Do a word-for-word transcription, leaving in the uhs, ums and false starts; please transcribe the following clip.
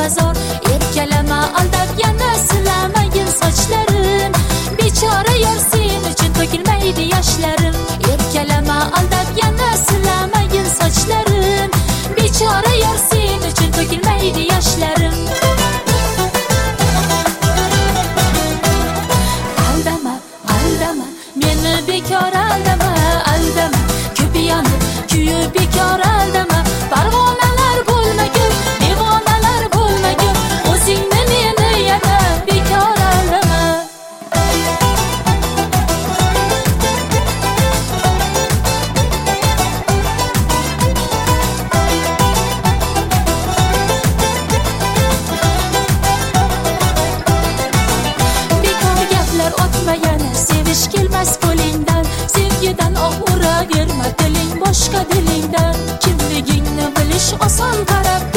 zor. Erkalama aldab yana silamagin sochlarim. Bechora yor sen uchun to'kilmaydi yoshlarim. Erkalama aldab yana silamagin sochlarim. Bechora yor sen uchun to'kilmaydi yoshlarim. Aldama, aldama, meni bekor aldama, aldama. Ko'p yonib, kuyib bekor aldama. Parvonalar bo'lmagin, devonalar bo'lmagin. O'zingni meni yana bekor aldama. Bekor gaplar otma yana, sevish kelmas qo'lingdan. Sevgidan oh uraverma, diling boshqa dilingdan. Kimligingni bilish oson qarab